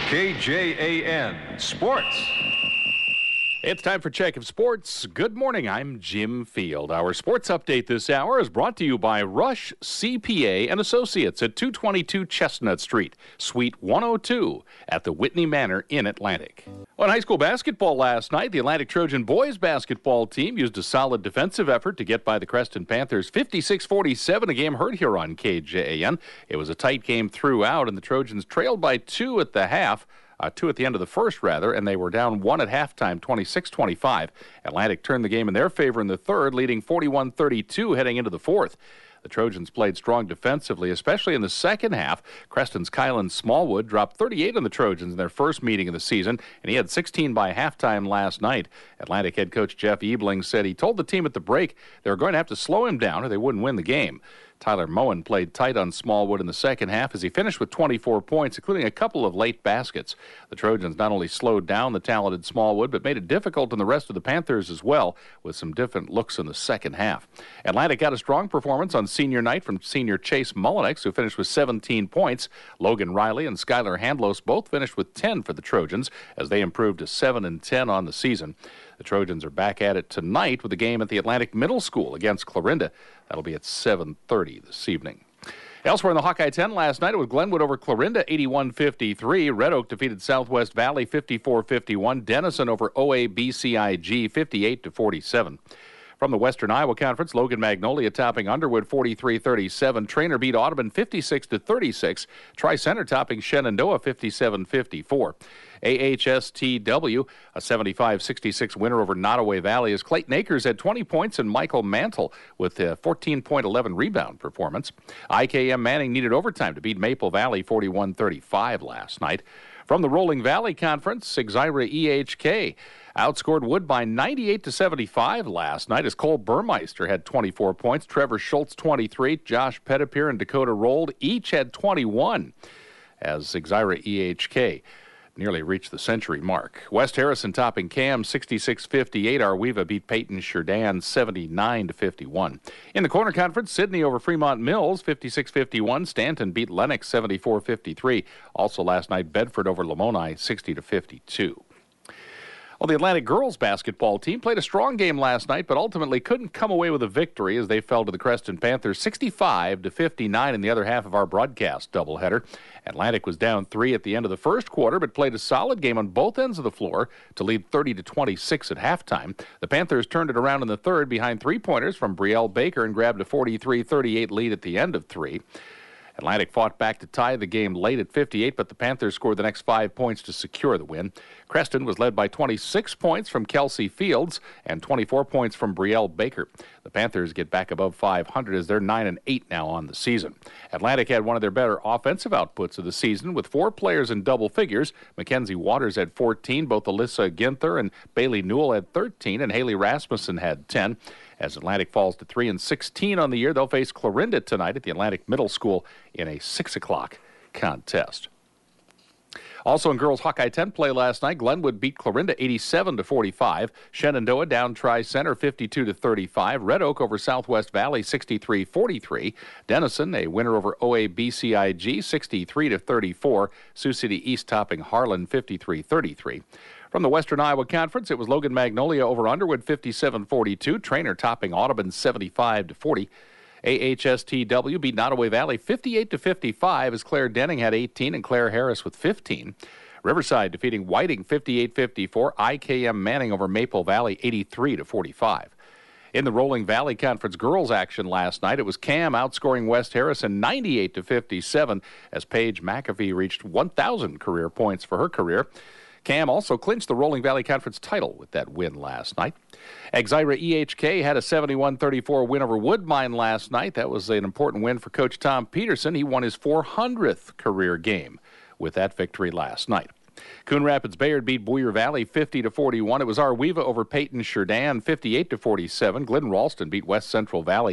KJAN Sports. It's time for Check of Sports. Good morning, I'm Jim Field. Our sports update this hour is brought to you by Rush CPA and Associates at 222 Chestnut Street, Suite 102 at the Whitney Manor in Atlantic. On high school basketball last night, the Atlantic Trojan boys basketball team used a solid defensive effort to get by the Creston Panthers 56-47, a game heard here on KJAN. It was a tight game throughout, and the Trojans trailed by two at the half. Two at the end of the first, and they were down one at halftime, 26-25. Atlantic turned the game in their favor in the third, leading 41-32 heading into the fourth. The Trojans played strong defensively, especially in the second half. Creston's Kylan Smallwood dropped 38 on the Trojans in their first meeting of the season, and he had 16 by halftime last night. Atlantic head coach Jeff Ebling said he told the team at the break they were going to have to slow him down or they wouldn't win the game. Tyler Moen played tight on Smallwood in the second half as he finished with 24 points, including a couple of late baskets. The Trojans not only slowed down the talented Smallwood, but made it difficult on the rest of the Panthers as well, with some different looks in the second half. Atlantic got a strong performance on senior night from senior Chase Mullenix, who finished with 17 points. Logan Riley and Skylar Handlos both finished with 10 for the Trojans as they improved to 7-10 on the season. The Trojans are back at it tonight with a game at the Atlantic Middle School against Clarinda. That'll be at 7:30 this evening. Elsewhere in the Hawkeye 10 last night, it was Glenwood over Clarinda, 81-53. Red Oak defeated Southwest Valley, 54-51. Denison over OABCIG, 58-47. From the Western Iowa Conference, Logan Magnolia topping Underwood 43-37. Trainer beat Audubon 56-36. Tri-Center topping Shenandoah 57-54. AHSTW, a 75-66 winner over Nottoway Valley, as Clayton Acres had 20 points and Michael Mantle with a 14.11 rebound performance. IKM Manning needed overtime to beat Maple Valley 41-35 last night. From the Rolling Valley Conference, Exira EHK outscored Woodbine 98-75 last night as Cole Burmeister had 24 points. Trevor Schultz 23. Josh Pettipier and Dakota Rold each had 21 as Exira EHK nearly reached the century mark. West Harrison topping Cam 66-58. Arweva beat Peyton Sheridan 79-51. In the Corner Conference, Sydney over Fremont Mills 56-51. Stanton beat Lennox 74-53. Also last night, Bedford over Lamoni 60-52. Well, the Atlantic girls basketball team played a strong game last night, but ultimately couldn't come away with a victory as they fell to the Creston Panthers 65-59 in the other half of our broadcast doubleheader. Atlantic was down 3 at the end of the first quarter, but played a solid game on both ends of the floor to lead 30-26 at halftime. The Panthers turned it around in the third behind three-pointers from Brielle Baker and grabbed a 43-38 lead at the end of 3. Atlantic fought back to tie the game late at 58, but the Panthers scored the next 5 points to secure the win. Creston was led by 26 points from Kelsey Fields and 24 points from Brielle Baker. The Panthers get back above 500 as they're 9-8 now on the season. Atlantic had one of their better offensive outputs of the season with 4 players in double figures. Mackenzie Waters had 14, both Alyssa Ginther and Bailey Newell had 13, and Haley Rasmussen had 10. As Atlantic falls to 3-16 on the year, they'll face Clarinda tonight at the Atlantic Middle School in a 6 o'clock contest. Also in girls Hawkeye 10 play last night, Glenwood beat Clarinda 87-45. Shenandoah down Tri-Center 52-35. Red Oak over Southwest Valley 63-43. Denison, a winner over OABCIG 63-34. Sioux City East topping Harlan 53-33. From the Western Iowa Conference, it was Logan Magnolia over Underwood 57-42. Trainer topping Audubon 75-40. AHSTW beat Nottoway Valley 58-55 as Claire Denning had 18 and Claire Harris with 15. Riverside defeating Whiting 58-54. IKM Manning over Maple Valley 83-45. In the Rolling Valley Conference girls action last night, it was Cam outscoring West Harrison 98-57 as Paige McAfee reached 1,000 career points for her career. Cam also clinched the Rolling Valley Conference title with that win last night. Exira EHK had a 71-34 win over Woodbine last night. That was an important win for Coach Tom Peterson. He won his 400th career game with that victory last night. Coon Rapids Bayard beat Boyer Valley 50-41. It was Arweva over Peyton Sheridan 58-47. Glidden Ralston beat West Central Valley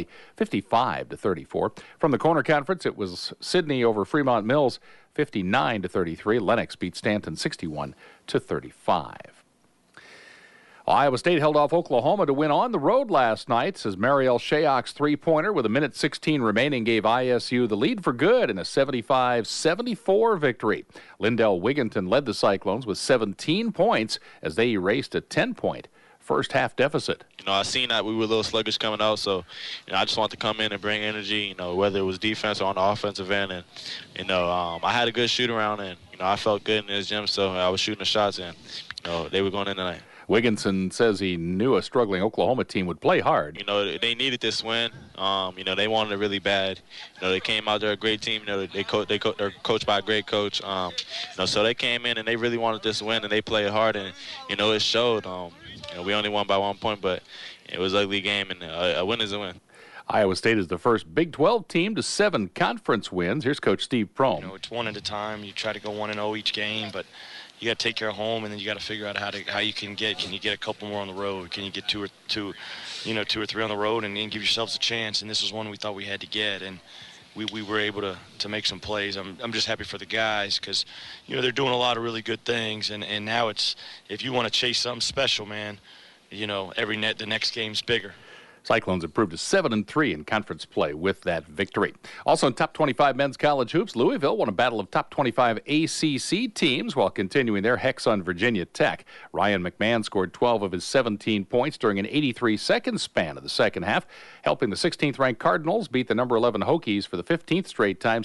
55-34. From the Corner Conference, it was Sydney over Fremont Mills 59-33. Lennox beat Stanton 61-35. Iowa State held off Oklahoma to win on the road last night as Mariel Shayok's three-pointer with 1:16 remaining gave ISU the lead for good in a 75-74 victory. Lindell Wigginton led the Cyclones with 17 points as they erased a 10-point first-half deficit. I seen that we were a little sluggish coming out, so I just wanted to come in and bring energy, whether it was defense or on the offensive end. And, I had a good shoot-around, and, I felt good in this gym, so I was shooting the shots, and, they were going in tonight. Wigginton says he knew a struggling Oklahoma team would play hard. They needed this win. They wanted it really bad. They came out, they're a great team. They're coached by a great coach. So they came in and they really wanted this win, and they played hard, and, it showed. We only won by 1 point, but it was an ugly game, and a win is a win. Iowa State is the first Big 12 team to 7 conference wins. Here's Coach Steve Prohm. It's one at a time. You try to go 1-0 each game, but you got to take care of home, and then you got to figure out how you can get. Can you get a couple more on the road? Can you get two or three on the road, and give yourselves a chance? And this was one we thought we had to get, and we were able to make some plays. I'm just happy for the guys because they're doing a lot of really good things, and now it's, if you want to chase something special, man, the next game's bigger. Cyclones improved to 7-3 in conference play with that victory. Also in top 25 men's college hoops, Louisville won a battle of top 25 ACC teams while continuing their hex on Virginia Tech. Ryan McMahon scored 12 of his 17 points during an 83-second span of the second half, helping the 16th-ranked Cardinals beat the number 11 Hokies for the 15th straight time,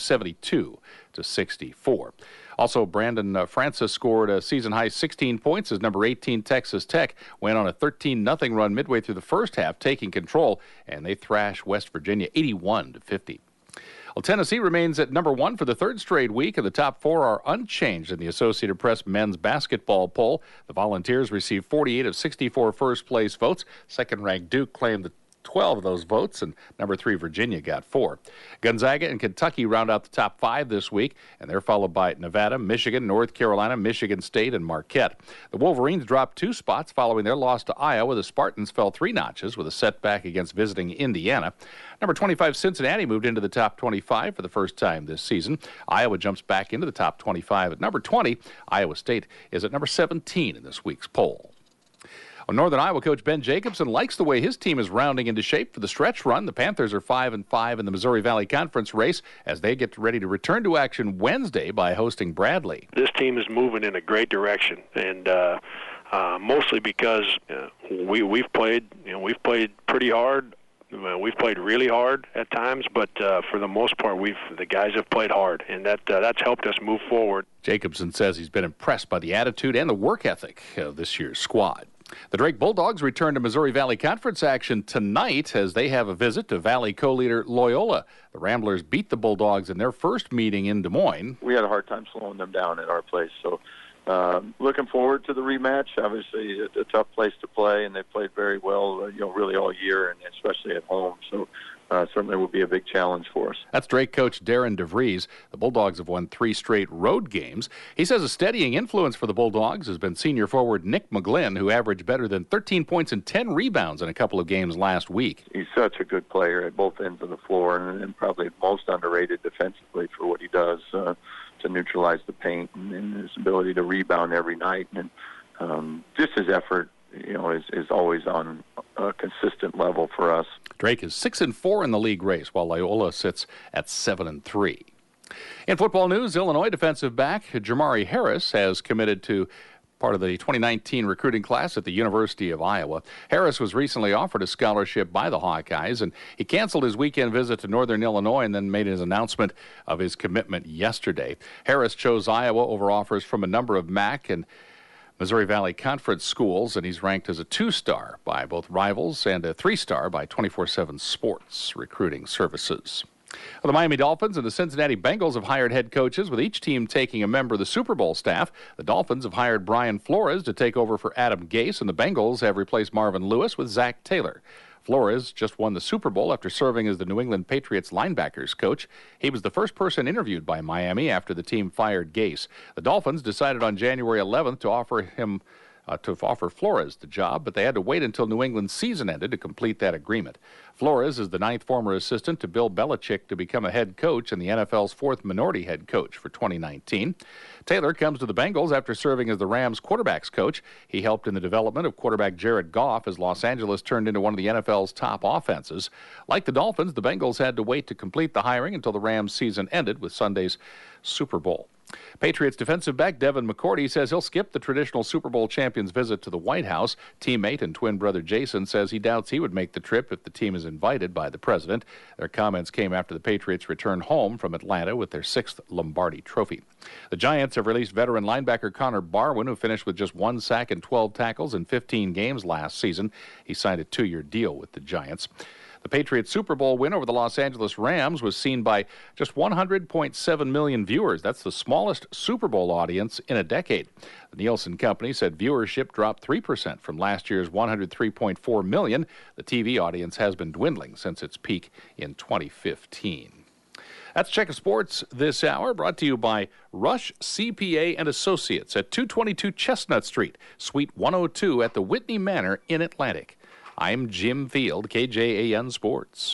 72-64. Also, Brandon Francis scored a season-high 16 points as number 18 Texas Tech went on a 13-0 run midway through the first half, taking control, and they thrashed West Virginia 81-50. Well, Tennessee remains at number 1 for the third straight week, and the top 4 are unchanged in the Associated Press men's basketball poll. The Volunteers received 48 of 64 first-place votes. Second-ranked Duke claimed the 12 of those votes, and number 3 Virginia got 4. Gonzaga and Kentucky round out the top 5 this week, and they're followed by Nevada, Michigan, North Carolina, Michigan State, and Marquette. The Wolverines dropped 2 spots following their loss to Iowa. The Spartans fell 3 notches with a setback against visiting Indiana. Number 25 Cincinnati moved into the top 25 for the first time this season. Iowa jumps back into the top 25 at number 20. Iowa State is at number 17 in this week's poll. Northern Iowa coach Ben Jacobson likes the way his team is rounding into shape for the stretch run. The Panthers are 5-5 in the Missouri Valley Conference race as they get ready to return to action Wednesday by hosting Bradley. This team is moving in a great direction, and mostly because we've played pretty hard. We've played really hard at times, but for the most part, the guys have played hard, and that's helped us move forward. Jacobson says he's been impressed by the attitude and the work ethic of this year's squad. The Drake Bulldogs return to Missouri Valley Conference action tonight as they have a visit to Valley co-leader Loyola. The Ramblers beat the Bulldogs in their first meeting in Des Moines. We had a hard time slowing them down at our place, so looking forward to the rematch. Obviously, a tough place to play, and they played very well, really all year, and especially at home. So certainly will be a big challenge for us. That's Drake coach Darren DeVries. The Bulldogs have won 3 straight road games. He says a steadying influence for the Bulldogs has been senior forward Nick McGlynn, who averaged better than 13 points and 10 rebounds in a couple of games last week. He's such a good player at both ends of the floor, and probably most underrated defensively for what he does to neutralize the paint and his ability to rebound every night. And just his effort, is always on a consistent level for us. Drake is 6-4 in the league race, while Loyola sits at 7-3. In football news, Illinois defensive back Jamari Harris has committed to part of the 2019 recruiting class at the University of Iowa. Harris was recently offered a scholarship by the Hawkeyes, and he canceled his weekend visit to Northern Illinois and then made his announcement of his commitment yesterday. Harris chose Iowa over offers from a number of MAC and Missouri Valley Conference schools, and he's ranked as a 2-star by both Rivals and a 3-star by 24/7 Sports Recruiting Services. Well, the Miami Dolphins and the Cincinnati Bengals have hired head coaches, with each team taking a member of the Super Bowl staff. The Dolphins have hired Brian Flores to take over for Adam Gase, and the Bengals have replaced Marvin Lewis with Zach Taylor. Flores just won the Super Bowl after serving as the New England Patriots linebackers coach. He was the first person interviewed by Miami after the team fired Gase. The Dolphins decided on January 11th to offer him to offer Flores the job, but they had to wait until New England's season ended to complete that agreement. Flores is the 9th former assistant to Bill Belichick to become a head coach and the NFL's 4th minority head coach for 2019. Taylor comes to the Bengals after serving as the Rams quarterbacks coach. He helped in the development of quarterback Jared Goff as Los Angeles turned into one of the NFL's top offenses. Like the Dolphins, the Bengals had to wait to complete the hiring until the Rams season ended with Sunday's Super Bowl. Patriots defensive back Devin McCourty says he'll skip the traditional Super Bowl champion's visit to the White House. Teammate and twin brother Jason says he doubts he would make the trip if the team is invited by the president. Their comments came after the Patriots returned home from Atlanta with their 6th Lombardi trophy. The Giants have released veteran linebacker Connor Barwin, who finished with just 1 sack and 12 tackles in 15 games last season. He signed a 2-year deal with the Giants. The Patriots' Super Bowl win over the Los Angeles Rams was seen by just 100.7 million viewers. That's the smallest Super Bowl audience in a decade. The Nielsen Company said viewership dropped 3% from last year's 103.4 million. The TV audience has been dwindling since its peak in 2015. That's Check of Sports this hour, brought to you by Rush CPA and Associates at 222 Chestnut Street, Suite 102 at the Whitney Manor in Atlantic. I'm Jim Field, KJAN Sports.